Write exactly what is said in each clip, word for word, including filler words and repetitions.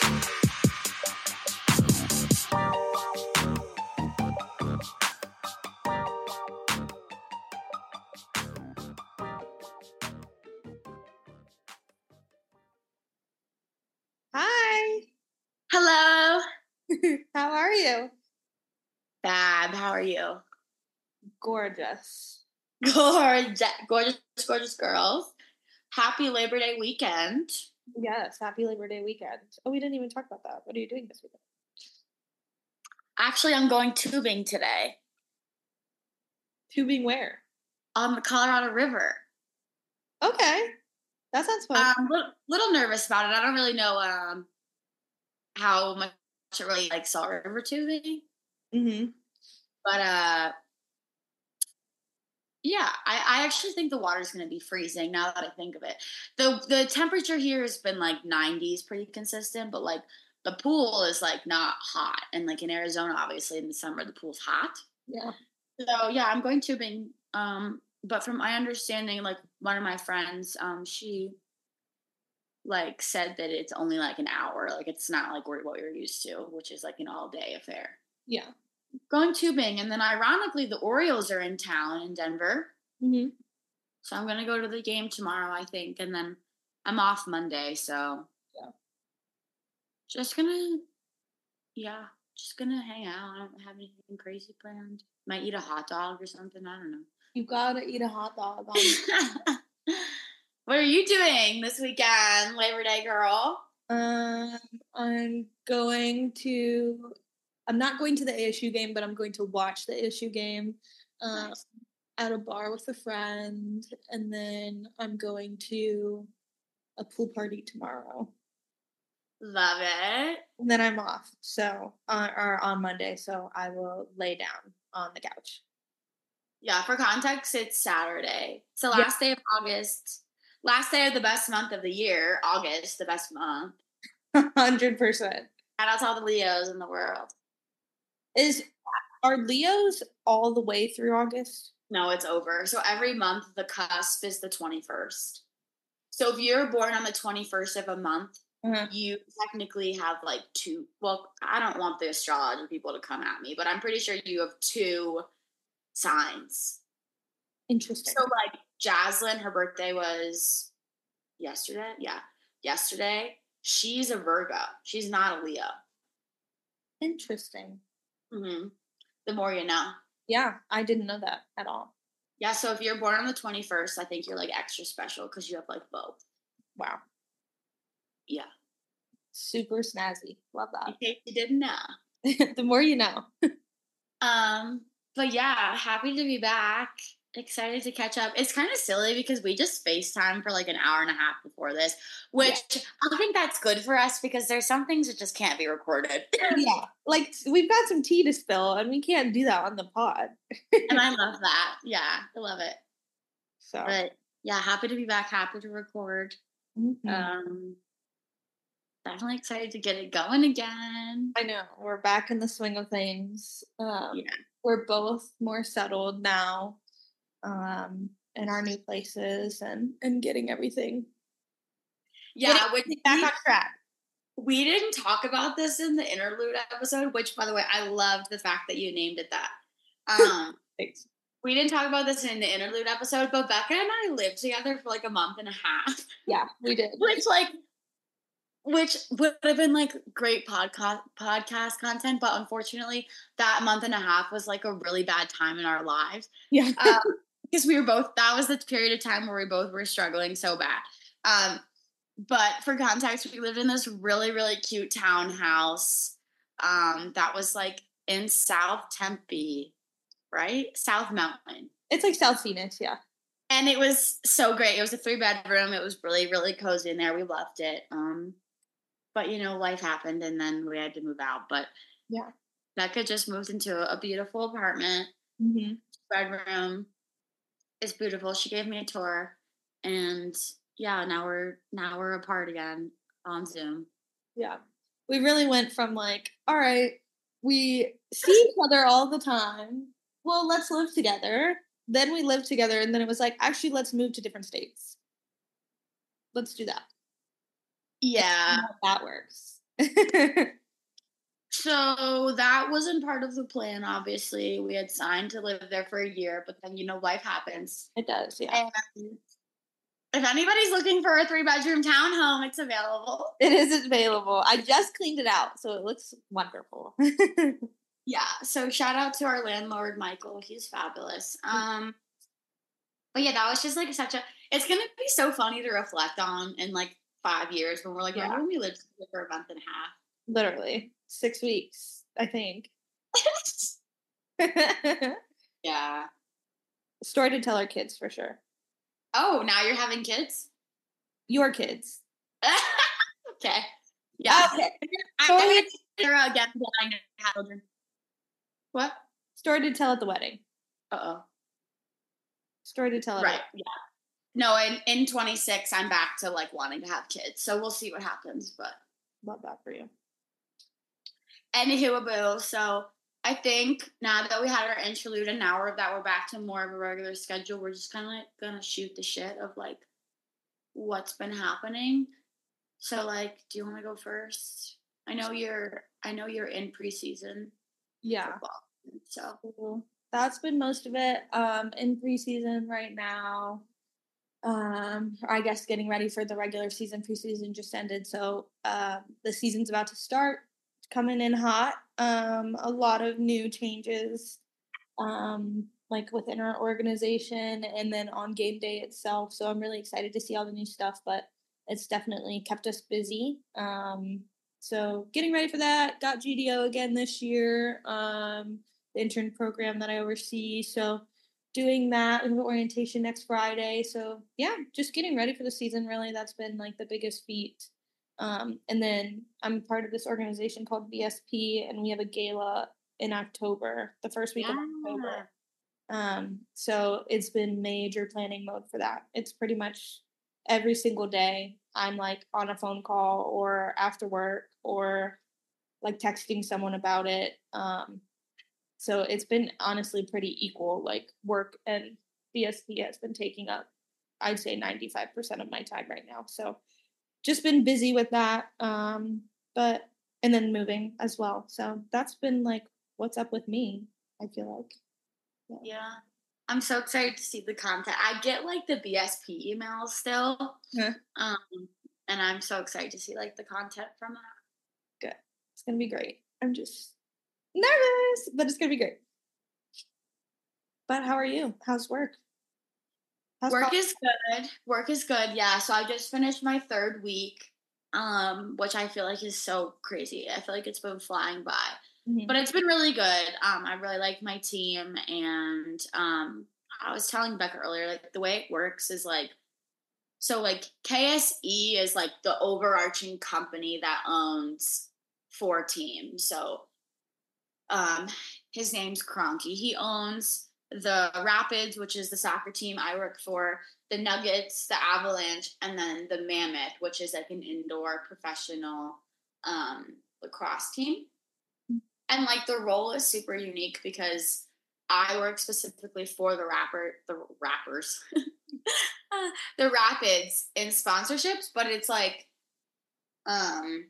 Hi. Hello. How are you? Fab, how are you? Gorgeous. Gorgeous, gorgeous, gorgeous girls. Happy Labor Day weekend. Yes, happy Labor Day weekend. Oh, we didn't even talk about that. What are you doing this weekend? Actually, I'm going tubing today Tubing where? on the Colorado River. Okay. That sounds fun. I'm a little, little nervous about it. I don't really know um, how much it really like Salt River tubing. Mm-hmm. But uh, yeah, I, I actually think the water's going to be freezing now that I think of it. The the temperature here has been like nineties pretty consistent, but like the pool is like not hot. And like in Arizona, obviously in the summer, the pool's hot. Yeah. So yeah, I'm going tubing. Um, but from my understanding, like one of my friends, um, she like said that it's only like an hour. Like it's not like what we're used to, which is like an all day affair. Yeah. Going tubing, and then ironically, the Orioles are in town in Denver. Mm-hmm. So I'm gonna go to the game tomorrow, I think, and then I'm off Monday. So Yeah. just gonna, yeah, just gonna hang out. I don't have anything crazy planned. Might eat a hot dog or something. I don't know. You gotta eat a hot dog. On- What are you doing this weekend, Labor Day girl? um, I'm going to. I'm not going to the A S U game, but I'm going to watch the A S U game. Um, Nice. At a bar with a friend, and then I'm going to a pool party tomorrow. Love it. And then I'm off, so uh, or on Monday, so I will lay down on the couch. Yeah, for context, it's Saturday. It's the last yeah. day of August. Last day of the best month of the year, August, the best month. Hundred percent. Shout out to all the Leos in the world. Is are Leos all the way through August? No, it's over. So every month, the cusp is the twenty-first. So if you're born on the twenty-first of a month, uh-huh. you technically have like two. Well, I don't want the astrology people to come at me, but I'm pretty sure you have two signs. Interesting. So like Jaslyn, her birthday was yesterday. Yeah, yesterday. She's a Virgo. She's not a Leo. Interesting. Mm-hmm. The more you know. Yeah, I didn't know that at all. Yeah, so if you're born on the twenty-first, I think you're like extra special because you have like both. Wow. Yeah. Super snazzy. Love that. In case you didn't know. The more you know. um, but yeah, happy to be back. Excited to catch up. It's kind of silly because we just FaceTime for like an hour and a half before this, which yeah. I think that's good for us because there's some things that just can't be recorded. Yeah. Like we've got some tea to spill and we can't do that on the pod. And I love that. Yeah, I love it. So, but yeah, happy to be back. Happy to record. Mm-hmm. Um, definitely excited to get it going again. I know. We're back in the swing of things. Um, yeah. We're both more settled now. Um, in our new places and, and getting everything. Yeah, which back on track. We didn't talk about this in the interlude episode, which, by the way, I loved the fact that you named it that. Um, Thanks. We didn't talk about this in the interlude episode, but Becca and I lived together for like a month and a half. Yeah, we did. Which, like, which would have been like great podcast podcast content, but unfortunately, that month and a half was like a really bad time in our lives. Yeah. Um, because we were both, that was the period of time where we both were struggling so bad. Um, but for context, we lived in this really, really cute townhouse um, that was like in South Tempe, right? South Mountain. It's like South Phoenix, yeah. And it was so great. It was a three bedroom. It was really, really cozy in there. We loved it. Um, but, you know, life happened and then we had to move out. But yeah, Becca just moved into a beautiful apartment, mm-hmm. bedroom. It's beautiful. She gave me a tour, and yeah, now we're now we're apart again on Zoom. Yeah, we really went from like, all right, we see each other all the time. Well, let's live together. Then we lived together, and then it was like, actually, let's move to different states. Let's do that. Yeah, that works. So that wasn't part of the plan, obviously. We had signed to live there for a year, but then, you know, life happens. It does, yeah. And if anybody's looking for a three-bedroom townhome, it's available. It is available. I just cleaned it out, so it looks wonderful. Yeah, so shout out to our landlord, Michael. He's fabulous. Um, but yeah, that was just like such a, it's going to be so funny to reflect on in like five years when we're like, remember yeah. when we lived for a month and a half? Literally. Six weeks, I think. Yeah. Story to tell our kids for sure. Oh, now you're having kids? Your kids. Okay. Yeah. Okay. I'm Sarah again when I have children. What? Story to tell at the wedding. Uh-oh. Story to tell at Right, yeah. No, in, in twenty-six, I'm back to, like, wanting to have kids. So we'll see what happens, but. Love that for you. Anywho, so I think now that we had our interlude and now we're, that we're back to more of a regular schedule, we're just kind of, like, going to shoot the shit of, like, what's been happening. So, like, do you want to go first? I know you're, I know you're in preseason. Yeah. Football, so. That's been most of it. Um, in preseason right now. Um, I guess getting ready for the regular season. Preseason just ended, so um, the season's about to start. It's coming in hot. Um, a lot of new changes, um, like within our organization, and then on game day itself. So I'm really excited to see all the new stuff. But it's definitely kept us busy. Um, so getting ready for that. Got G D O again this year. Um, the intern program that I oversee. So. Doing that with orientation next Friday. So yeah, just getting ready for the season. Really, that's been like the biggest feat. Um, and then I'm part of this organization called B S P, and we have a gala in October, the first week yeah. of October. Um, so it's been major planning mode for that. It's pretty much every single day I'm like on a phone call or after work or like texting someone about it. Um, So it's been honestly pretty equal, like work and B S P has been taking up, I'd say ninety-five percent of my time right now. So just been busy with that. Um, but, and then moving as well. So that's been like, what's up with me, I feel like. Yeah. yeah. I'm so excited to see the content. I get like the B S P emails still. Yeah. Um, and I'm so excited to see like the content from that. Good. It's going to be great. I'm just nervous, but it's gonna be great. But how are you? How's work? How's work college? Is good. Work is good. Yeah. So I just finished my third week, um, which I feel like is so crazy. I feel like it's been flying by, mm-hmm. but it's been really good. Um, I really like my team, and um, I was telling Becca earlier, like the way it works is like, so like K S E is like the overarching company that owns four teams. So. Um, his name's Kroenke. He owns the Rapids, which is the soccer team I work for, the Nuggets, the Avalanche, and then the Mammoth, which is like an indoor professional um, lacrosse team. And like the role is super unique because I work specifically for the rapper, the rappers, uh, the Rapids in sponsorships, but it's like um,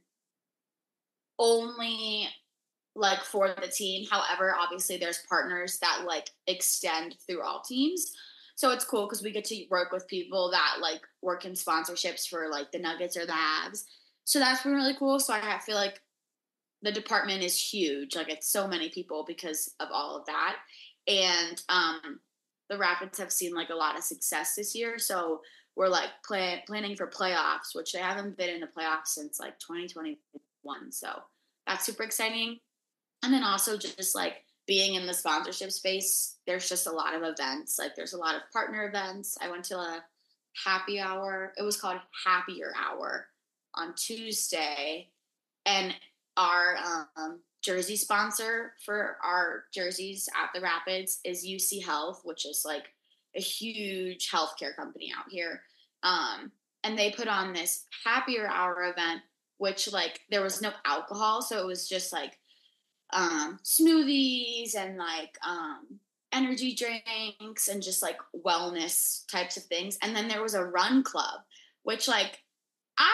only like for the team. However, obviously there's partners that like extend through all teams. So it's cool because we get to work with people that like work in sponsorships for like the Nuggets or the Avs. So that's been really cool. So I feel like the department is huge. Like it's so many people because of all of that. And um, the Rapids have seen like a lot of success this year. So we're like plan- planning for playoffs, which they haven't been in the playoffs since like twenty twenty-one. So that's super exciting. And then also just like being in the sponsorship space, there's just a lot of events. Like there's a lot of partner events. I went to a happy hour. It was called Happier Hour on Tuesday. And our um, jersey sponsor for our jerseys at the Rapids is U C Health, which is like a huge healthcare company out here. Um, and they put on this Happier Hour event, which like there was no alcohol. So it was just like um, smoothies and like um, energy drinks and just like wellness types of things. And then there was a run club, which like I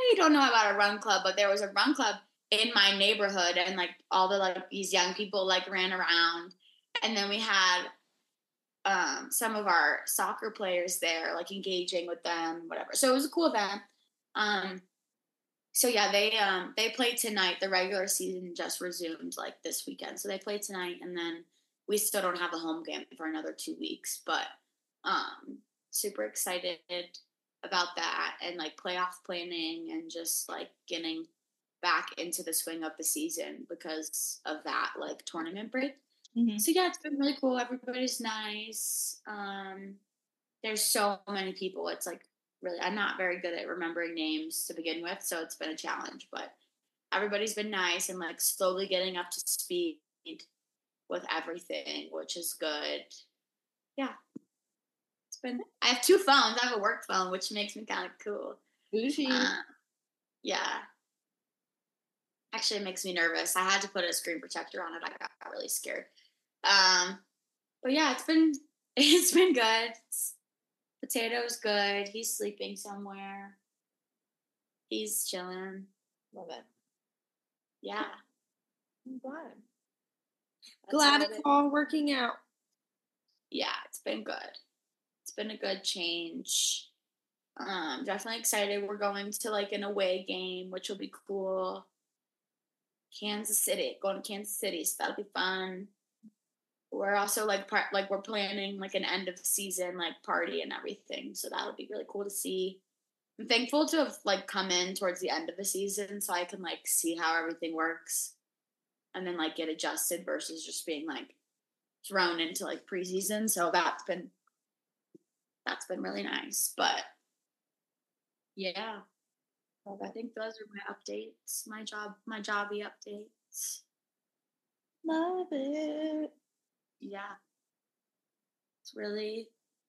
you don't know about a run club, but there was a run club in my neighborhood, and like all the like these young people like ran around, and then we had um, some of our soccer players there, like engaging with them, whatever. So it was a cool event. Um, so yeah, they um, they played tonight. The regular season just resumed like this weekend, so they played tonight, and then we still don't have a home game for another two weeks. But um, super excited about that, and like playoff planning, and just like getting back into the swing of the season because of that like tournament break. Mm-hmm. So yeah, it's been really cool. Everybody's nice. Um, there's so many people. It's like really, I'm not very good at remembering names to begin with, so it's been a challenge. But everybody's been nice and like slowly getting up to speed with everything, which is good. Yeah, it's been. I have two phones. I have a work phone, which makes me kind of cool. Bougie. Uh, yeah. Actually, it makes me nervous. I had to put a screen protector on it. I got, got really scared. Um, but yeah, it's been it's been good. It's, Potato's good. He's sleeping somewhere. He's chilling. Love it. Yeah. I'm glad. That's glad it's all working out. Yeah, it's been good. It's been a good change. Um, definitely excited. We're going to like an away game, which will be cool. Kansas City, going to Kansas City, so that'll be fun. We're also like part, like we're planning like an end of the season like party and everything, so that'll be really cool to see. I'm thankful to have like come in towards the end of the season so I can like see how everything works, and then like get adjusted versus just being like thrown into like preseason. So that's been that's been really nice. But yeah. I think those are my updates, my job, my jobby updates. Love it. Yeah. It's really,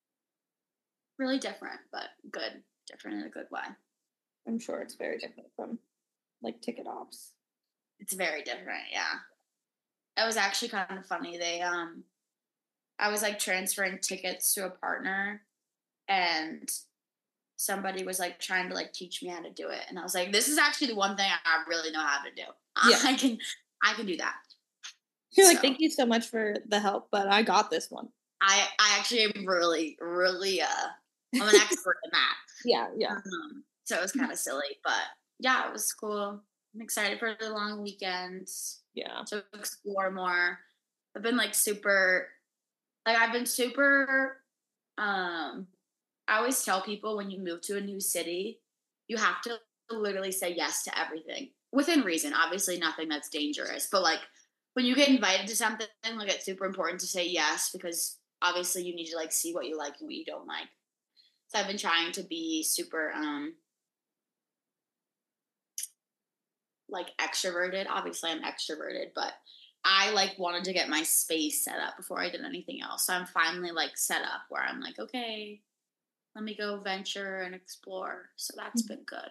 really different, but good. Different in a good way. I'm sure it's very different from, like, ticket ops. It's very different, yeah. It was actually kind of funny. They, um, I was, like, transferring tickets to a partner, and somebody was like trying to like teach me how to do it, and I was like, this is actually the one thing I really know how to do. Yeah. I can I can do that. You're so, like, thank you so much for the help, but I got this one. I I actually am really really uh I'm an expert in that. Yeah, yeah. Um, so it was kind of silly, but yeah, it was cool. I'm excited for the long weekends. Yeah. To explore more. I've been like super like I've been super um I always tell people when you move to a new city, you have to literally say yes to everything within reason. Obviously, nothing that's dangerous, but like when you get invited to something, like it's super important to say yes because obviously you need to like see what you like and what you don't like. So I've been trying to be super um like extroverted. Obviously, I'm extroverted, but I like wanted to get my space set up before I did anything else. So I'm finally like set up where I'm like, okay, let me go venture and explore. So that's been good.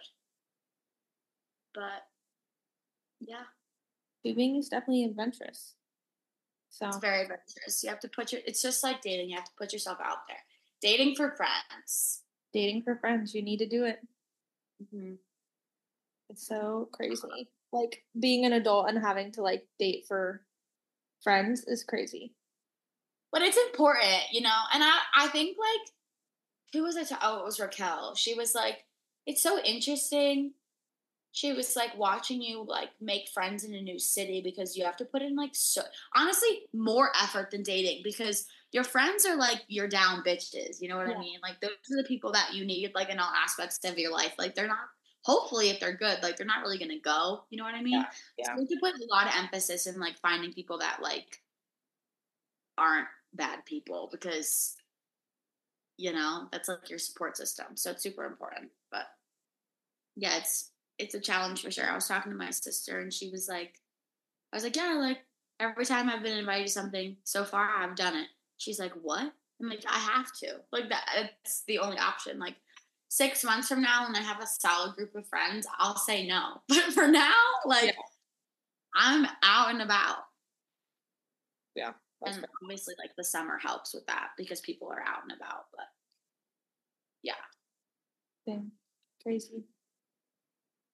But yeah. Moving is definitely adventurous. So it's very adventurous. You have to put your it's just like dating, you have to put yourself out there. Dating for friends. Dating for friends. You need to do it. Mm-hmm. It's so crazy. Like being an adult and having to like date for friends is crazy. But it's important, you know, and I, I think like who was I? Ta- oh, it was Raquel. She was like, it's so interesting. She was like watching you like make friends in a new city because you have to put in like so honestly more effort than dating because your friends are like your down bitches. You know what yeah. I mean? Like those are the people that you need like in all aspects of your life. Like they're not. Hopefully, if they're good, like they're not really gonna go. You know what I mean? Yeah. yeah. So you have to put a lot of emphasis in like finding people that like aren't bad people because. You know, that's like your support system. So it's super important. But yeah, it's it's a challenge for sure. I was talking to my sister and she was like, I was like, yeah, like every time I've been invited to something so far, I've done it. She's like, what? I'm like, I have to. Like that it's the only option. Like six months from now when I have a solid group of friends, I'll say no. But for now, like yeah. I'm out and about. Yeah. And fair. Obviously, like, the summer helps with that because people are out and about, but, yeah. Damn. Crazy.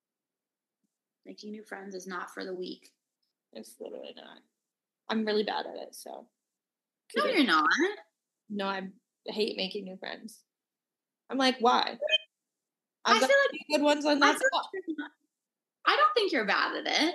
Making new friends is not for the weak. It's literally not. I'm really bad at it, so. No, you're not. No, I hate making new friends. I'm like, why? I've I feel like good ones on that. I don't think you're bad at it.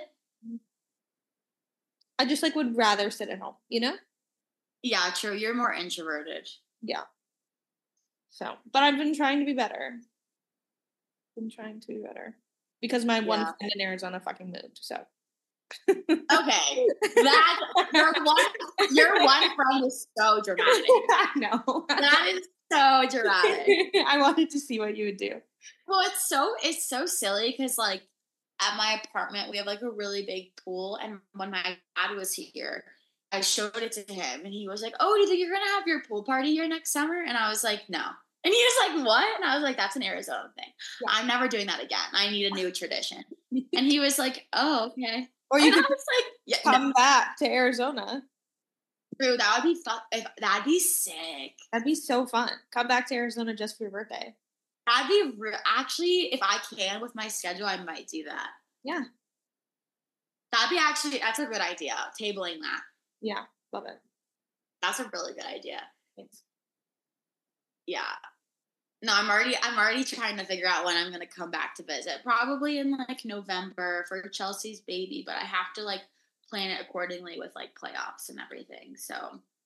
I just like would rather sit at home, you know? Yeah, true. You're more introverted. Yeah. So, but I've been trying to be better. Been trying to be better because my yeah. one friend in Arizona fucking moved. So. Okay, that your one your one friend is so dramatic. I know. That is so dramatic. I wanted to see what you would do. Well, it's so it's so silly because like at my apartment we have like a really big pool, and when my dad was here, I showed it to him, and he was like, "Oh, do you think you're gonna have your pool party here next summer?" And I was like, "No." And he was like, "What?" And I was like, "That's an Arizona thing. Yeah. I'm never doing that again. I need a new tradition." And he was like, "Oh, okay." Or you and could I was like, yeah, come no. back to Arizona. True, that would be fun. If, that'd be sick. That'd be so fun. Come back to Arizona just for your birthday. That'd be re- actually, if I can with my schedule, I might do that. Yeah. That'd be actually, that's a good idea. Tabling that. Yeah, love it. That's a really good idea. Thanks. Yeah. No, I'm already I'm already trying to figure out when I'm gonna come back to visit. Probably in like November for Chelsea's baby, but I have to like plan it accordingly with like playoffs and everything. So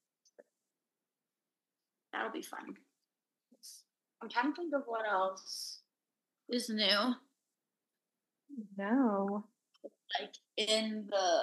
that'll be fun. I'm trying to think of what else is new. No. Like in the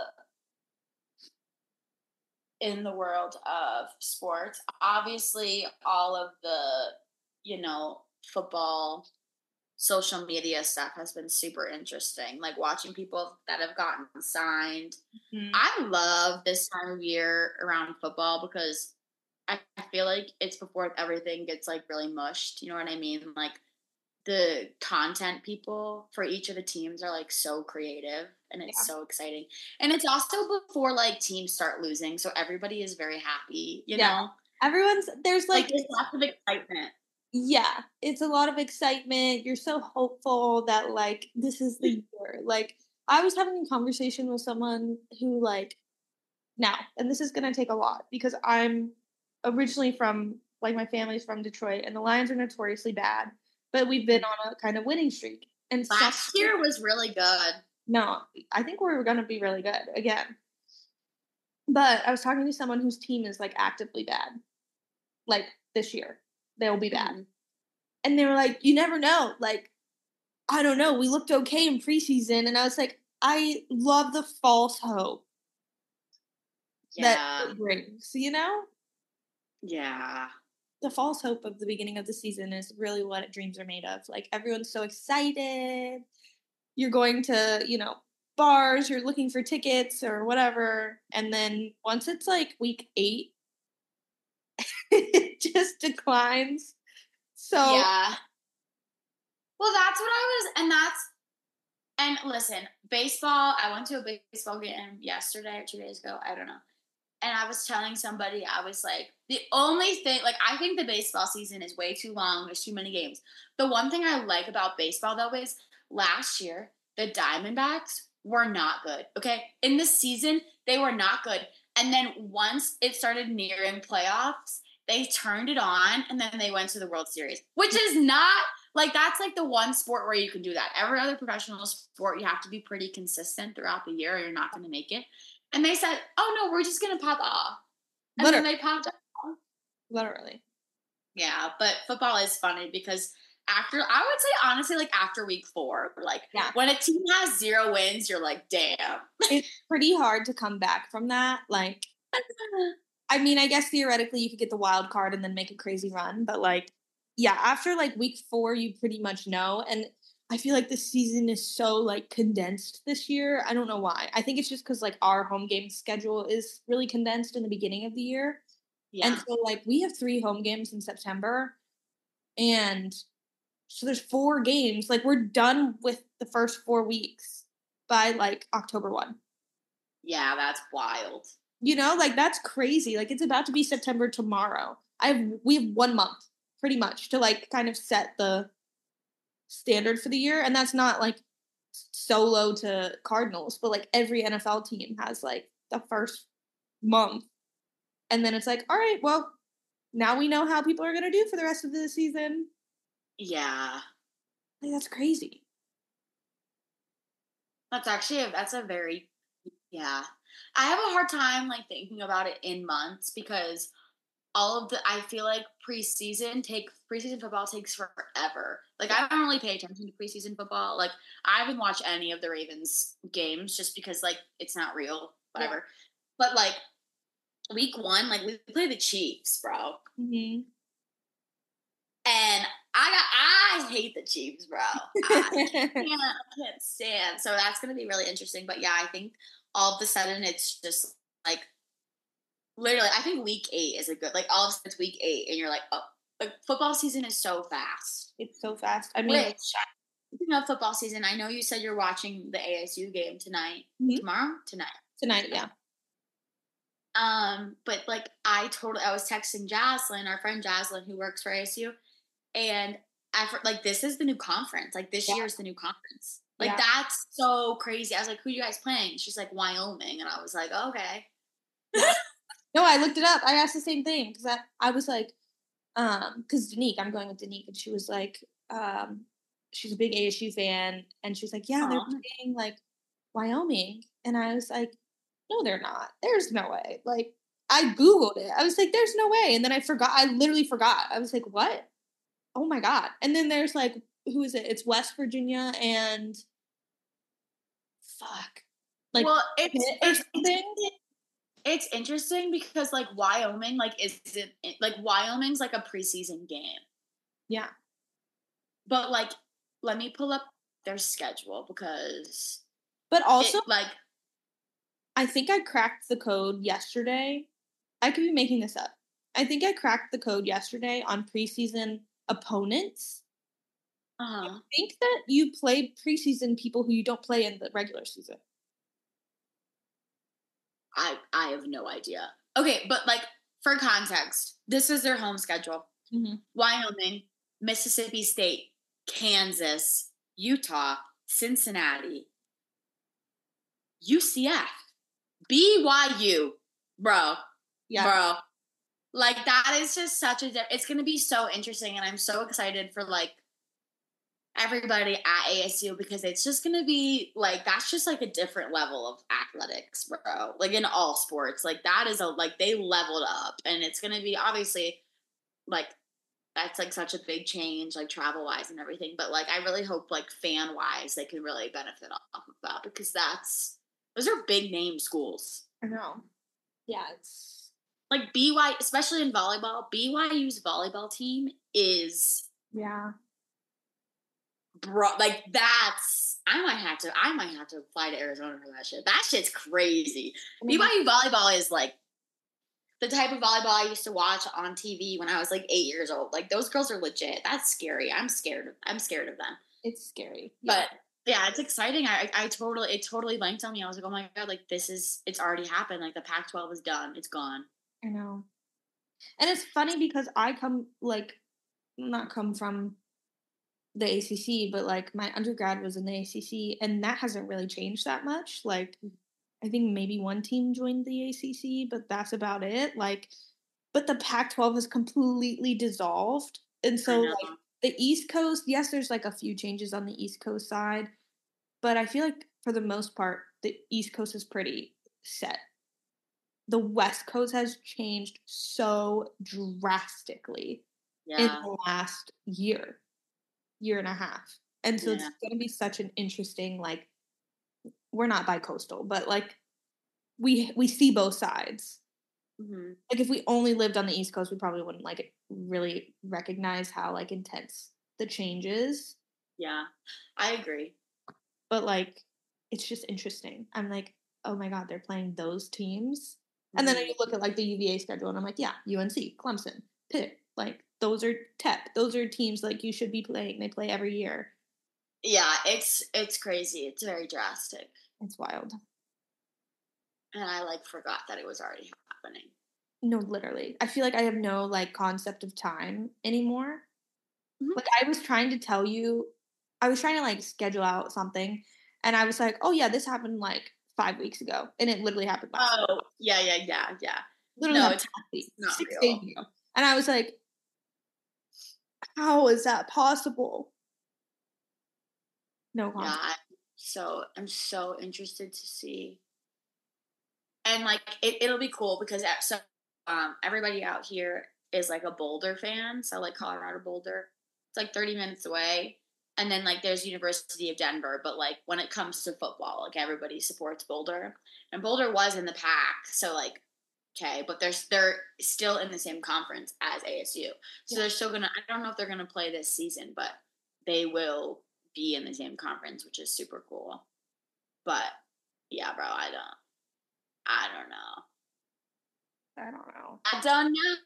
in the world of sports. Obviously all of the you know, football, social media stuff has been super interesting. Like watching people that have gotten signed. Mm-hmm. I love this time of year around football because I feel like it's before everything gets like really mushed. You know what I mean? Like the content people for each of the teams are like so creative and it's yeah. so exciting. And it's also before like teams start losing. So everybody is very happy, you yeah. know? Everyone's, there's like, like there's lots of excitement. Yeah, it's a lot of excitement. You're so hopeful that, like, this is the year. Like, I was having a conversation with someone who, like, now, and this is going to take a lot because I'm originally from, like, my family's from Detroit, and the Lions are notoriously bad, but we've been on a kind of winning streak. And last some, year was really good. No, I think we're going to be really good again. But I was talking to someone whose team is, like, actively bad, like, this year. They'll be bad. Mm-hmm. And they were like, you never know. Like, I don't know. We looked okay in preseason. And I was like, I love the false hope yeah. that it brings, you know? Yeah. The false hope of the beginning of the season is really what dreams are made of. Like, everyone's so excited. You're going to, you know, bars. You're looking for tickets or whatever. And then once it's, like, week eight, it just declines. So yeah. Well, that's what I was, and that's, and listen, baseball, I went to a baseball game yesterday or two days ago, I don't know. And I was telling somebody, I was like, the only thing, like, I think the baseball season is way too long. There's too many games. The one thing I like about baseball, though, is last year, the Diamondbacks were not good, okay? In the season, they were not good. And then once it started nearing playoffs, they turned it on, and then they went to the World Series, which is not, like, that's, like, the one sport where you can do that. Every other professional sport, you have to be pretty consistent throughout the year, or you're not going to make it. And they said, oh, no, we're just going to pop off. And Literally. Then they popped off. Literally. Yeah, but football is funny because after, I would say, honestly, like, after week four, like, yeah. when a team has zero wins, you're like, damn. It's pretty hard to come back from that, like, I mean, I guess theoretically you could get the wild card and then make a crazy run. But, like, yeah, after, like, week four, you pretty much know. And I feel like the season is so, like, condensed this year. I don't know why. I think it's just because, like, our home game schedule is really condensed in the beginning of the year. Yeah. And so, like, we have three home games in September. And so there's four games. Like, we're done with the first four weeks by, like, October first. Yeah, that's wild. You know, like, that's crazy. Like, it's about to be September tomorrow. I have, we have one month, pretty much, to, like, kind of set the standard for the year. And that's not, like, solo to Cardinals, but like every N F L team has like the first month. And then it's like, all right, well, now we know how people are going to do for the rest of the season. Yeah. Like, that's crazy. That's actually, a, that's a very, yeah. I have a hard time, like, thinking about it in months because all of the, I feel like preseason take, preseason football takes forever. Like, I don't really pay attention to preseason football. Like, I haven't watched any of the Ravens games just because, like, it's not real, whatever. Yeah. But, like, week one, like, we play the Chiefs, bro. Mm-hmm. And I got, I hate the Chiefs, bro. I can't, I can't stand. So that's going to be really interesting. But, yeah, I think all of a sudden it's just, like, literally, I think week eight is a good, like, all of a sudden it's week eight, and you're like, oh, like, football season is so fast. It's so fast. I mean, Which, speaking of football season, I know you said you're watching the A S U game tonight. Mm-hmm. Tomorrow? Tonight. Tonight, yeah. Um, but, like, I totally, I was texting Jaslyn, our friend Jaslyn, who works for A S U, and after, like, this is the new conference. Like, this yeah. year is the new conference. Like, yeah. that's so crazy. I was like, who are you guys playing? She's like, Wyoming. And I was like, okay. No, I looked it up. I asked the same thing because I, I was like, um, because Danique, I'm going with Danique, and she was like, um, she's a big A S U fan, and she was like, yeah, Aww. They're playing, like, Wyoming. And I was like, no, they're not. There's no way. Like, I Googled it. I was like, there's no way. And then I forgot. I literally forgot. I was like, what? Oh, my God. And then there's, like, who is it? It's West Virginia and fuck. Like, well, it's, it's, it's, it's interesting because, like, Wyoming, like, isn't, like, Wyoming's, like, a preseason game. Yeah. But, like, let me pull up their schedule because. But also, it, like, I think I cracked the code yesterday. I could be making this up. I think I cracked the code yesterday on preseason opponents. Uh-huh. I think that you play preseason people who you don't play in the regular season. I I have no idea. Okay, but, like, for context, this is their home schedule. Mm-hmm. Wyoming, Mississippi State, Kansas, Utah, Cincinnati, U C F, B Y U, bro. Yeah. Bro. Like, that is just such a – it's going to be so interesting, and I'm so excited for, like, everybody at A S U because it's just going to be, like, that's just, like, a different level of athletics, bro. Like, in all sports. Like, that is a – like, they leveled up, and it's going to be obviously, like, that's, like, such a big change, like, travel-wise and everything. But, like, I really hope, like, fan-wise they can really benefit off of that because that's – those are big-name schools. I know. Yeah, it's – like, B Y U, especially in volleyball, B Y U's volleyball team is – yeah. Bro, like, that's, I might have to, I might have to fly to Arizona for that shit. That shit's crazy. Mm-hmm. B Y U volleyball is, like, the type of volleyball I used to watch on T V when I was, like, eight years old. Like, those girls are legit. That's scary. I'm scared. Of, I'm scared of them. It's scary. Yeah. But, yeah, it's exciting. I, I totally, it totally blanked on me. I was like, oh, my God, like, this is, it's already happened. Like, the Pac twelve is done. It's gone. I know. And it's funny because I come, like, not come from the A C C, but, like, my undergrad was in the A C C, and that hasn't really changed that much. Like, I think maybe one team joined the A C C, but that's about it. Like, but the Pac twelve has completely dissolved. And so, like, the East Coast, yes, there's, like, a few changes on the East Coast side, but I feel like, for the most part, the East Coast is pretty set. The West Coast has changed so drastically yeah. in the last year, year and a half. And so yeah. it's going to be such an interesting, like, we're not bi-coastal, but, like, we we see both sides. Mm-hmm. Like, if we only lived on the East Coast, we probably wouldn't, like, really recognize how, like, intense the change is. Yeah, I agree. But, like, it's just interesting. I'm like, oh, my God, they're playing those teams? And then you look at, like, the U V A schedule, and I'm like, yeah, U N C, Clemson, Pitt. Like, those are T E P. Those are teams, like, you should be playing. They play every year. Yeah, it's it's crazy. It's very drastic. It's wild. And I, like, forgot that it was already happening. No, literally. I feel like I have no, like, concept of time anymore. Mm-hmm. Like, I was trying to tell you, I was trying to, like, schedule out something, And I was like, oh, yeah, this happened like five weeks ago. And it literally happened last Oh, week. yeah, yeah, yeah, yeah. Literally no, it's not six real. days ago. And I was like, how is that possible? No concept. Yeah, I'm so I'm so interested to see. And like it, it'll be cool because so um everybody out here is like a Boulder fan, so like Colorado Boulder. It's like thirty minutes away. And then like there's University of Denver, but like when it comes to football, like everybody supports Boulder. And Boulder was in the pack, so like okay, but they're they're still in the same conference as A S U. So yeah. They're still gonna I don't know if they're gonna play this season, but they will be in the same conference, which is super cool. But yeah, bro, I don't I don't know. I don't know. I don't know.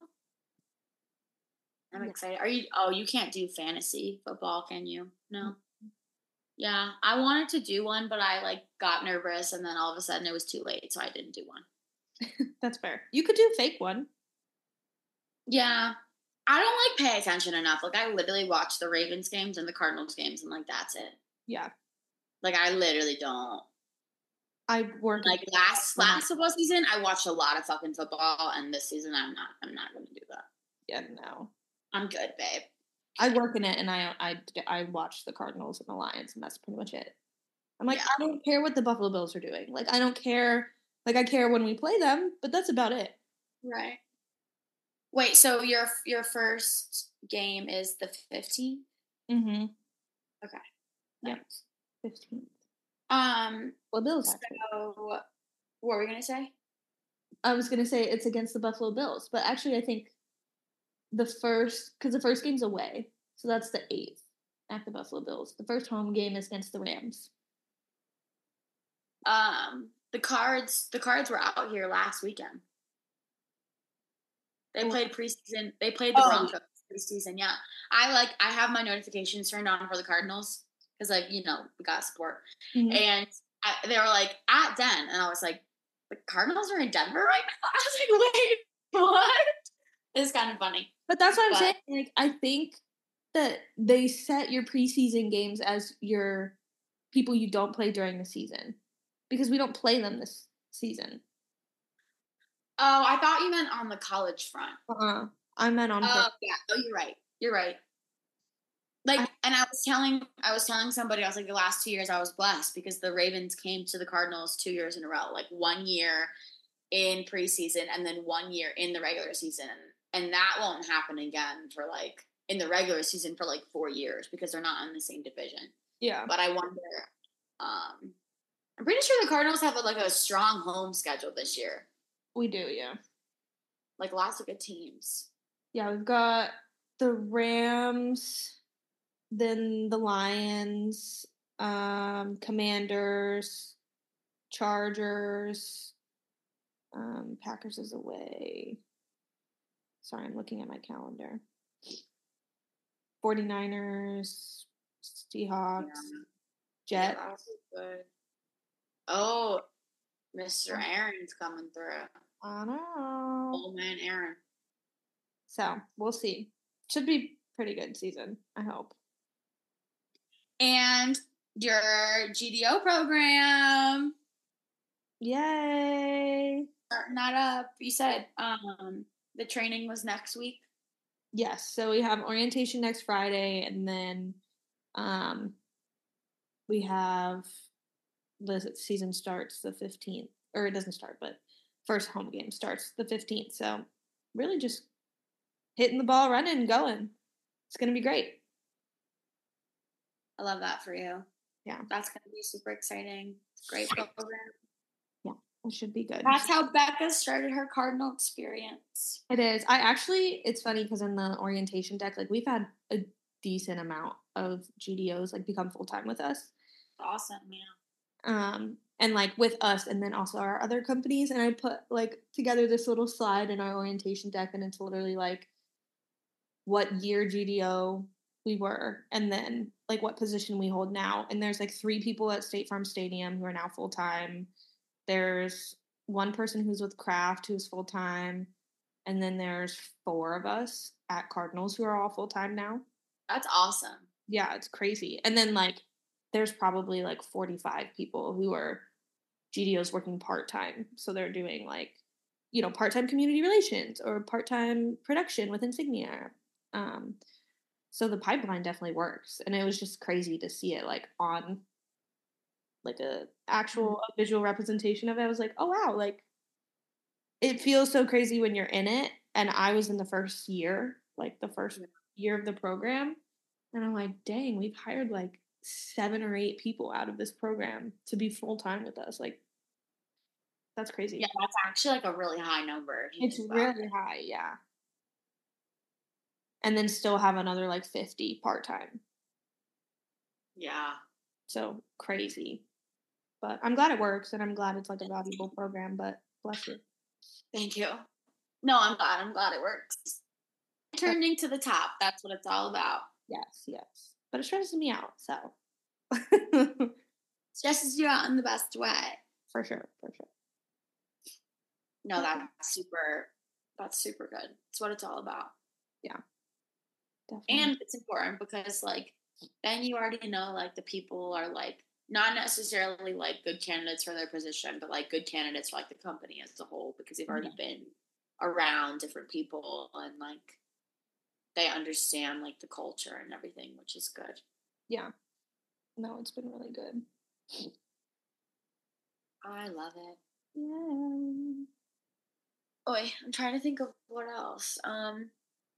I'm excited. Are you? Oh, you can't do fantasy football, can you? No. Mm-hmm. Yeah, I wanted to do one, but I like got nervous, and then all of a sudden it was too late, so I didn't do one. That's fair. You could do fake one. Yeah, I don't like pay attention enough. Like I literally watch the Ravens games and the Cardinals games, and like that's it. Yeah. Like I literally don't. I work like last last football season. I watched a lot of fucking football, and this season I'm not. I'm not going to do that. Yeah, no. I'm good, babe. I work in it, and I I I watch the Cardinals and the Lions, and that's pretty much it. I'm like, yeah. I don't care what the Buffalo Bills are doing. Like, I don't care. Like, I care when we play them, but that's about it. Right. Wait. So your your first game is the fifteenth? Mm-hmm. Okay. Nice. Yep. Fifteenth. Um. Well, Bills. Actually. So, what were we gonna say? I was gonna say it's against the Buffalo Bills, but actually, I think. The first, because the first game's away, so that's the eighth at the Buffalo Bills. The first home game is against the Rams. Um, the Cards, the Cards were out here last weekend. They played preseason. They played the oh. Broncos preseason. Yeah, I like. I have my notifications turned on for the Cardinals because, like, you know, we got support. Mm-hmm. And I, they were like at Den, and I was like, the Cardinals are in Denver right now. I was like, wait, what? It's kind of funny. But that's what I'm but, saying. Like, I think that they set your preseason games as your people you don't play during the season. Because we don't play them this season. Oh, I thought you meant on the college front. Uh-uh. I meant on Oh, uh, yeah. Oh, you're right. You're right. Like, I, and I was telling, I was telling somebody, I was like, the last two years I was blessed because the Ravens came to the Cardinals two years in a row. Like, one year in preseason and then one year in the regular season. And that won't happen again for like in the regular season for like four years because they're not in the same division. Yeah. But I wonder, um, I'm pretty sure the Cardinals have a, like a strong home schedule this year. We do, yeah. Like lots of good teams. Yeah, we've got the Rams, then the Lions, um, Commanders, Chargers, um, Packers is away. Sorry, I'm looking at my calendar. forty-niners, Seahawks, yeah. Jets. Yeah, good. Oh, Mister Aaron's coming through. I know. Old man Aaron. So, we'll see. Should be pretty good season, I hope. And your G D O program. Yay. Starting that up. You said um the training was next week? Yes. So we have orientation next Friday, and then um, we have the season starts the fifteenth. Or it doesn't start, but first home game starts the fifteenth. So really just hitting the ball, running, and going. It's going to be great. I love that for you. Yeah. That's going to be super exciting. Great program. It should be good. That's how Becca started her Cardinal experience. It is. I actually, it's funny because in the orientation deck, like we've had a decent amount of G D Os like become full-time with us. Awesome, yeah. Um, and like with us and then also our other companies. And I put like together this little slide in our orientation deck and it's literally like what year G D O we were and then like what position we hold now. And there's like three people at State Farm Stadium who are now full-time. There's one person who's with Kraft who's full-time, and then there's four of us at Cardinals who are all full-time now. That's awesome. Yeah, it's crazy. And then, like, there's probably like forty-five people who are G D Os working part-time. So they're doing like, you know, part-time community relations or part-time production with Insignia. Um, so the pipeline definitely works. And it was just crazy to see it like on like a actual mm-hmm. visual representation of it. I was like, oh wow, like it feels so crazy when you're in it. And I was in the first year, like the first year of the program. And I'm like, dang, we've hired like seven or eight people out of this program to be full-time with us. Like, that's crazy. Yeah, that's actually like a really high number. It's really it. high, yeah. And then still have another like fifty part-time. Yeah. So crazy. But I'm glad it works, and I'm glad it's like a valuable program, but bless you. Thank you. No, I'm glad. I'm glad it works. Turning to the top. That's what it's all about. Yes, yes. But it stresses me out, so. Stresses you out in the best way. For sure, for sure. No, that's super, that's super good. It's what it's all about. Yeah. Definitely. And it's important because, like, then you already know, like, the people are, like, not necessarily, like, good candidates for their position, but, like, good candidates for, like, the company as a whole because they've already yeah. been around different people and, like, they understand, like, the culture and everything, which is good. Yeah. No, it's been really good. I love it. Yeah. Oh, wait, I'm trying to think of what else. Um,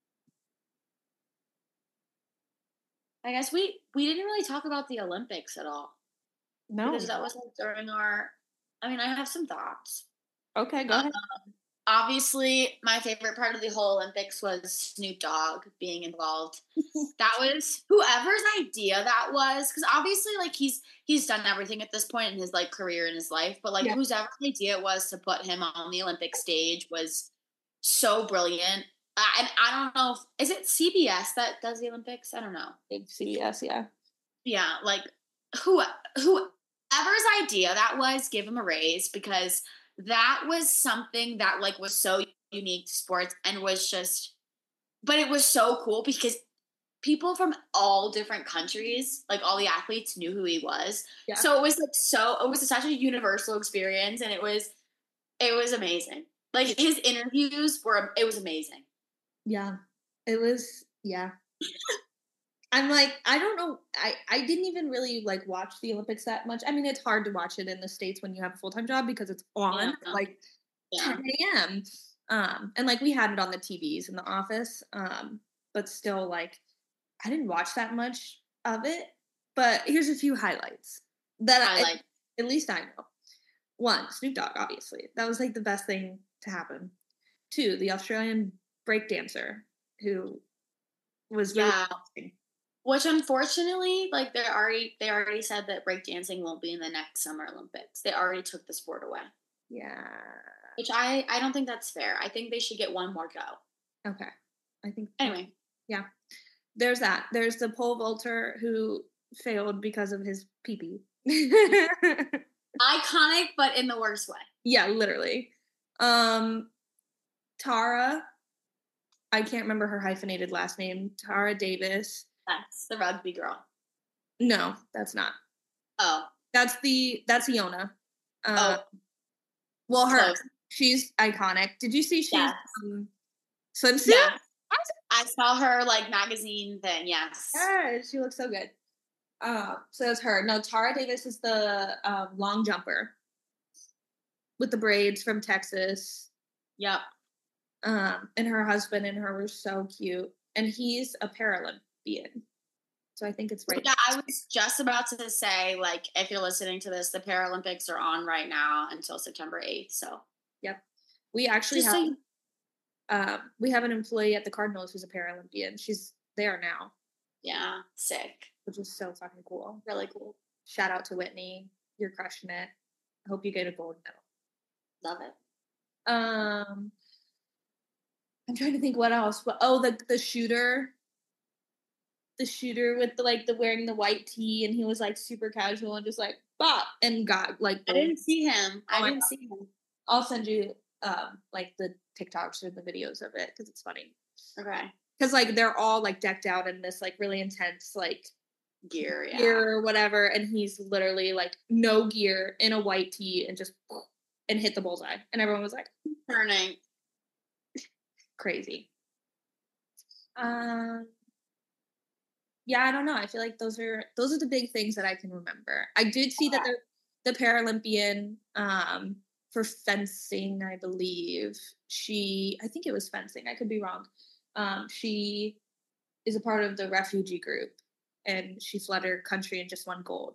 I guess we, we didn't really talk about the Olympics at all. No. Because that was like during our, I mean, I have some thoughts. Okay, go ahead. Um, obviously, my favorite part of the whole Olympics was Snoop Dogg being involved. That was whoever's idea that was, because obviously, like, he's he's done everything at this point in his, like, career in his life, but, like, yeah. whose idea it was to put him on the Olympic stage was so brilliant. Uh, and I don't know, if, is it C B S that does the Olympics? I don't know. C B S, yeah. Yeah, like, who whoever's idea that was, give him a raise, because that was something that, like, was so unique to sports and was just, but it was so cool because people from all different countries, like, all the athletes knew who he was. Yeah. So it was, like, so, it was such a universal experience, and it was, it was amazing. Like, his interviews were, it was amazing. Yeah. It was, yeah. I'm like, I don't know. I, I didn't even really, like, watch the Olympics that much. I mean, it's hard to watch it in the States when you have a full-time job because it's on, yeah. like, yeah. ten a.m. Um, and, like, we had it on the T Vs in the office. Um, but still, like, I didn't watch that much of it. But here's a few highlights that I, like. At least I know. One, Snoop Dogg, obviously. That was, like, the best thing to happen. Two, the Australian breakdancer who was really yeah. Amazing. Which, unfortunately, like, they already they already said that breakdancing won't be in the next Summer Olympics. They already took the sport away. Yeah. Which I, I don't think that's fair. I think they should get one more go. Okay. I think. Anyway. Yeah. There's that. There's the pole vaulter who failed because of his pee-pee. Iconic, but in the worst way. Yeah, literally. Um, Tara, I can't remember her hyphenated last name. Tara Davis. That's the rugby girl. No, that's not. Oh. That's the, that's Iona. Uh, oh. Well, her, Close. She's iconic. Did you see she's yes. um, swimsuit? Yeah. I saw her, like, magazine thing, yes. Yeah, she looks so good. Uh, so that's her. No, Tara Davis is the um, long jumper with the braids from Texas. Yep. Um, and her husband and her were so cute. And he's a Paralympian. So I think it's right. Yeah, I was just about to say, like, if you're listening to this, the Paralympics are on right now until September eighth. So, yep. We actually just have so you- um, we have an employee at the Cardinals who's a Paralympian. She's there now. Yeah, sick. Which is so fucking cool. Really cool. Shout out to Whitney. You're crushing it. I hope you get a gold medal. Love it. Um, I'm trying to think what else. But oh, the the shooter. The shooter with the, like, the wearing the white tee, and he was, like, super casual and just, like, bop, and got, like, I didn't see him. I oh didn't see him. I'll send you, um, like, the TikToks or the videos of it, because it's funny. Okay. Because, like, they're all, like, decked out in this, like, really intense, like, gear, yeah. gear or whatever, and he's literally like no gear in a white tee and just and hit the bullseye, and everyone was like turning crazy. Um, yeah, I don't know. I feel like those are those are the big things that I can remember. I did see that the the Paralympian um for fencing, I believe she, I think it was fencing. I could be wrong. Um, she is a part of the refugee group, and she fled her country and just won gold.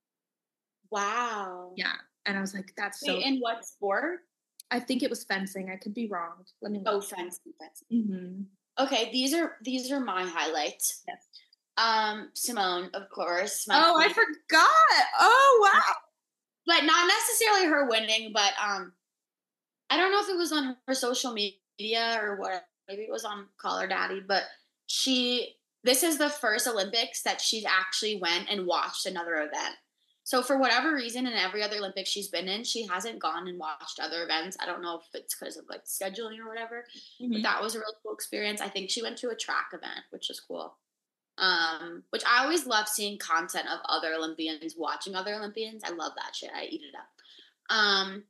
Wow. Yeah, and I was like, that's Wait, so. in what sport? I think it was fencing. I could be wrong. Let me look. Oh, fencing, fencing. Mm-hmm. Okay, these are these are my highlights. Yes. Um, Simone, of course. Oh, queen. I forgot. Oh, wow. But not necessarily her winning, but um, I don't know if it was on her social media or what. Maybe it was on Call Her Daddy, but she. This is the first Olympics that she's actually went and watched another event. So for whatever reason, in every other Olympics she's been in, she hasn't gone and watched other events. I don't know if it's because of like scheduling or whatever, mm-hmm. but that was a really cool experience. I think she went to a track event, which is cool. Um, which I always love seeing content of other Olympians watching other Olympians. I love that shit. I eat it up. Um,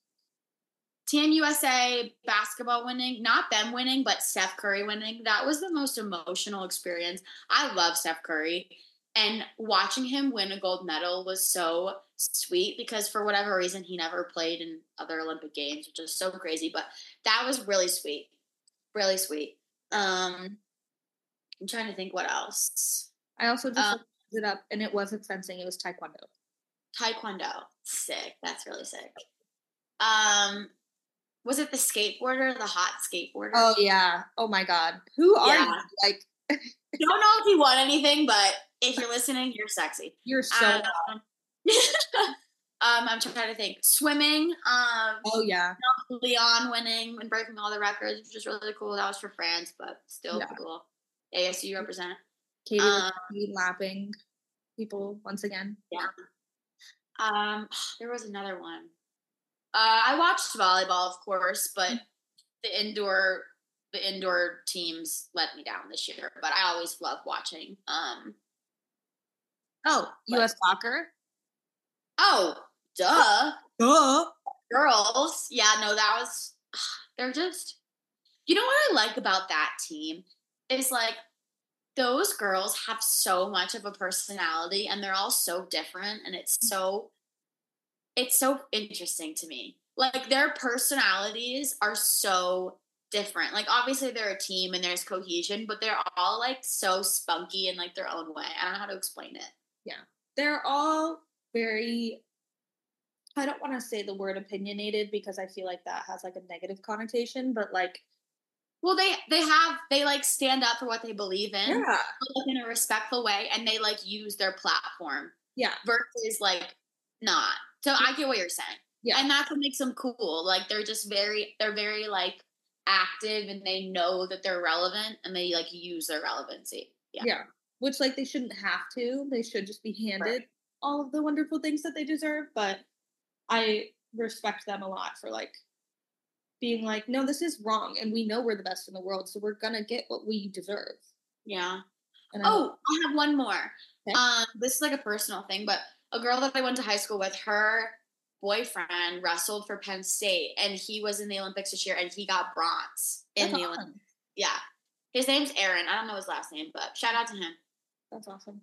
Team U S A basketball winning, not them winning, but Steph Curry winning. That was the most emotional experience. I love Steph Curry. And watching him win a gold medal was so sweet because for whatever reason, he never played in other Olympic games, which is so crazy. But that was really sweet. Really sweet. Um, I'm trying to think what else. I also just um, looked it up, and it wasn't fencing. It was taekwondo. Taekwondo. Sick. That's really sick. Um, was it the skateboarder, the hot skateboarder? Oh, yeah. Oh, my God. Who are yeah. you? Like, don't know if he won anything, but if you're listening, you're sexy. You're so um, um, I'm trying to think. Swimming. Um, oh, yeah. Leon winning and breaking all the records, which was really cool. That was for France, but still yeah. cool. A S U represent. Katie um, lapping people once again. Yeah. Um, there was another one. Uh, I watched volleyball, of course, but the indoor the indoor teams let me down this year. But I always love watching. Um, oh, U S soccer. Oh, duh, duh. Girls, yeah, no, that was. They're just. You know what I like about that team is like those girls have so much of a personality, and they're all so different, and it's so. It's so interesting to me. Like, their personalities are so different. Like, obviously, they're a team and there's cohesion, but they're all, like, so spunky in, like, their own way. I don't know how to explain it. Yeah. They're all very, I don't want to say the word opinionated because I feel like that has, like, a negative connotation, but, like. Well, they, they have, they, like, stand up for what they believe in. Yeah. But, like, in a respectful way, and they, like, use their platform. Yeah. Versus, like, not. So I get what you're saying. Yeah. And that's what makes them cool. Like, they're just very, they're very, like, active, and they know that they're relevant, and they, like, use their relevancy. Yeah. Yeah. Which, like, they shouldn't have to. They should just be handed right. all of the wonderful things that they deserve. But I respect them a lot for, like, being like, no, this is wrong, and we know we're the best in the world, so we're gonna get what we deserve. Yeah. And oh, I, I have one more. Okay. Um, this is, like, a personal thing, but a girl that I went to high school with, her boyfriend wrestled for Penn State, and he was in the Olympics this year, and he got bronze in That's the awesome. Olympics. Yeah. His name's Aaron. I don't know his last name, but shout out to him. That's awesome.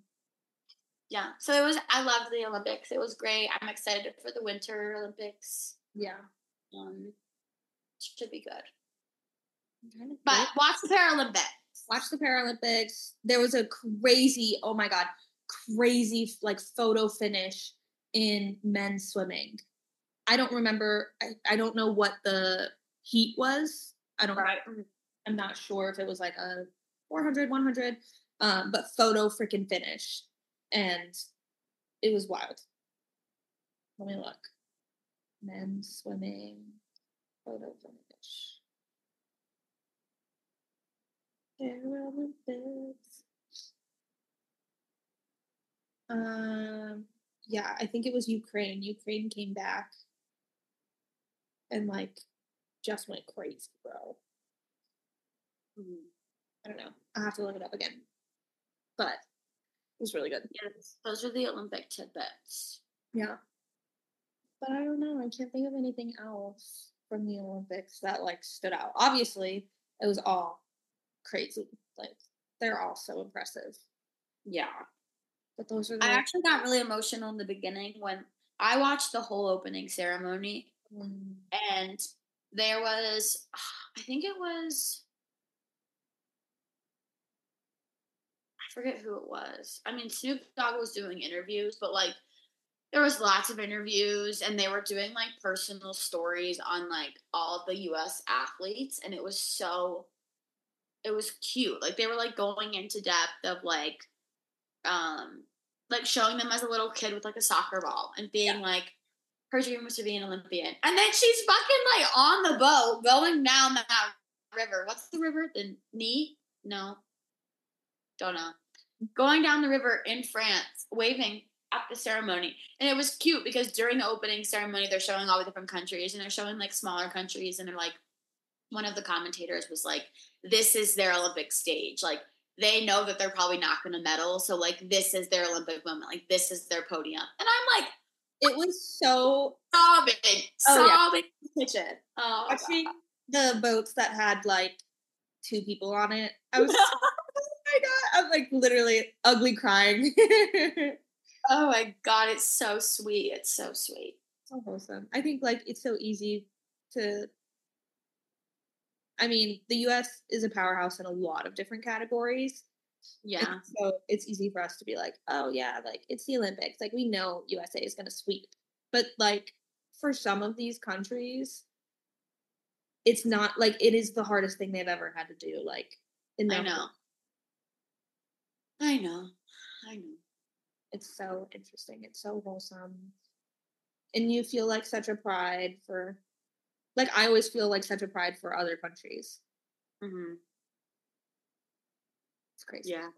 Yeah. So it was, I loved the Olympics. It was great. I'm excited for the Winter Olympics. Yeah. Um, should be good. But watch the Paralympics. Watch the Paralympics. There was a crazy, oh my God, crazy like photo finish in men's swimming. I don't remember. I, I don't know what the heat was. I don't right. I'm not sure if it was like a four hundred, one hundred, um, but photo freaking finish. And it was wild. Let me look. Men's swimming photo finish. Paralympics. Um, yeah, I think it was Ukraine. Ukraine came back and like just went crazy, bro. Mm-hmm. I don't know. I'll have to look it up again. But was really good. Yes, those are the Olympic tidbits. Yeah. But I don't know. I can't think of anything else from the Olympics that, like, stood out. Obviously, it was all crazy. Like, they're all so impressive. Yeah. But those are the... I actually got really emotional in the beginning when I watched the whole opening ceremony. Mm. And there was, I think it was, I forget who it was. I mean, Snoop Dogg was doing interviews, but, like, there was lots of interviews, and they were doing, like, personal stories on, like, all the U S athletes, and it was so, it was cute. Like, they were, like, going into depth of, like, um, like, showing them as a little kid with, like, a soccer ball and being, yeah. like, her dream was to be an Olympian. And then she's fucking, like, on the boat going down that river. What's the river? The Knee? No. Don't know. Going down the river in France, waving at the ceremony. And it was cute because during the opening ceremony, they're showing all the different countries, and they're showing, like, smaller countries, and they're, like, one of the commentators was like, this is their Olympic stage. Like, they know that they're probably not going to medal, so, like, this is their Olympic moment. Like, this is their podium. And I'm like, it was so sobbing, oh, sobbing yeah. in the kitchen. Oh, watching the boats that had, like, two people on it, I was, oh my god, I'm, like, literally ugly crying. Oh my god, it's so sweet. It's so sweet. So wholesome. I think, like, it's so easy to, I mean, the U S is a powerhouse in a lot of different categories. Yeah. And so it's easy for us to be like, oh, yeah, like, it's the Olympics. Like, we know U S A is going to sweep. But, like, for some of these countries, it's not, like, it is the hardest thing they've ever had to do. Like, in I know. I know. I know. It's so interesting. It's so wholesome. And you feel, like, such a pride for, like, I always feel, like, such a pride for other countries. Mm-hmm. It's crazy. Yeah.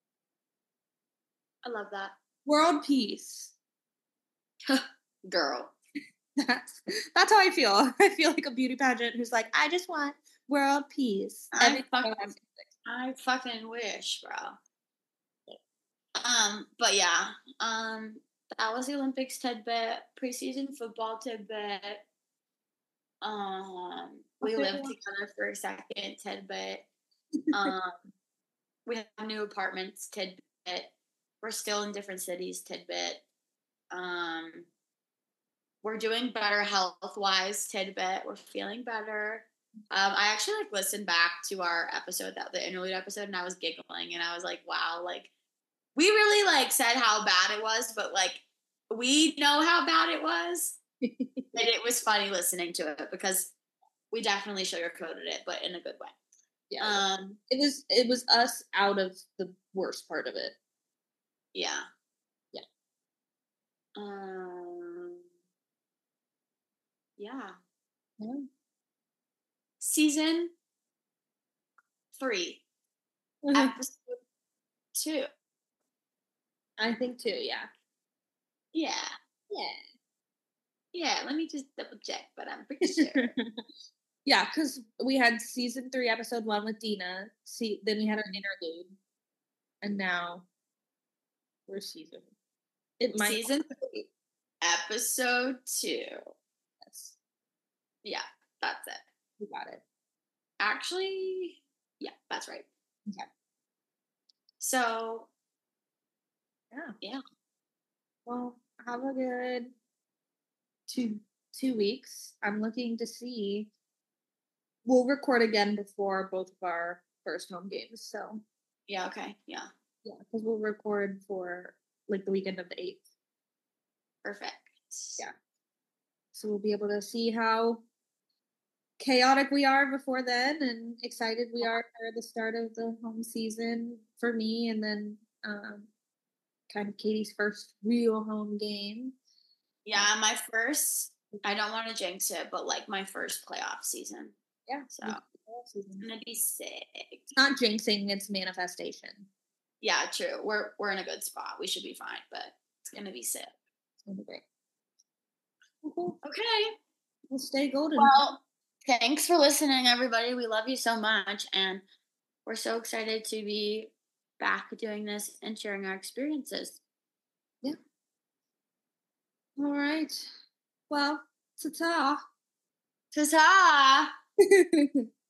I love that. World peace. Girl. That's, that's how I feel. I feel like a beauty pageant who's like, I just want world peace. I fucking, I fucking wish, bro. Um, but yeah, um, that was the Olympics tidbit, preseason football tidbit. Um, we lived together for a second tidbit. Um, we have new apartments tidbit. We're still in different cities tidbit. Um, we're doing better health wise tidbit. We're feeling better. Um, I actually like listened back to our episode, that the interlude episode, and I was giggling, and I was like, wow, like, we really, like, said how bad it was, but, like, we know how bad it was. And it was funny listening to it because we definitely sugarcoated it, but in a good way. Yeah. Um, it was it was us out of the worst part of it. Yeah. Yeah. Um. Yeah. Yeah. Season three. Mm-hmm. Episode two. I think too, yeah. Yeah. Yeah. Yeah, let me just double check, but I'm pretty sure. Yeah, because we had season three, episode one with Dina. See, then we had our interlude. And now we're season. It might season three, episode two. Yes. Yeah, that's it. We got it. Actually, yeah, that's right. Okay. So, yeah. Yeah. Well, have a good two two weeks. I'm looking to see. We'll record again before both of our first home games. So. Yeah. Okay. Yeah. Yeah, because we'll record for like the weekend of the eighth. Perfect. Yeah. So we'll be able to see how chaotic we are before then, and excited we are for the start of the home season for me, and then um, kind of Katie's first real home game. Yeah, my first, I don't want to jinx it, but like my first playoff season. Yeah. So it's gonna be sick. It's not jinxing, it's manifestation. Yeah, true. We're we're in a good spot. We should be fine, but it's gonna be sick. It's gonna be great. Okay. Okay. We'll stay golden. Well, thanks for listening, everybody. We love you so much, and we're so excited to be back doing this and sharing our experiences. Yeah. All right. Well, ta-ta. Ta-ta!